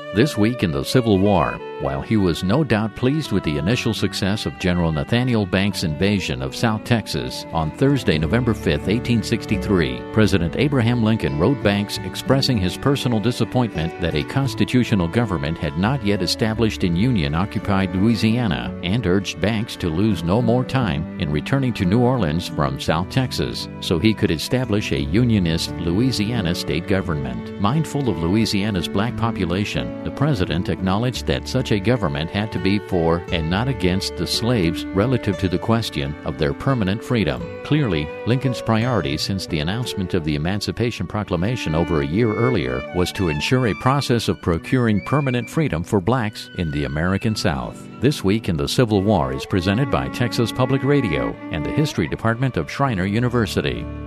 This week in the Civil War, while he was no doubt pleased with the initial success of General Nathaniel Banks' invasion of South Texas on Thursday, November 5, 1863, President Abraham Lincoln wrote Banks expressing his personal disappointment that a constitutional government had not yet established in Union-occupied Louisiana, and urged Banks to lose no more time in returning to New Orleans from South Texas so he could establish a Unionist Louisiana state government. Mindful of Louisiana's black population, the president acknowledged that such a government had to be for and not against the slaves relative to the question of their permanent freedom. Clearly, Lincoln's priority since the announcement of the Emancipation Proclamation over a year earlier was to ensure a process of procuring permanent freedom for blacks in the American South. This Week in the Civil War is presented by Texas Public Radio and the History Department of Schreiner University.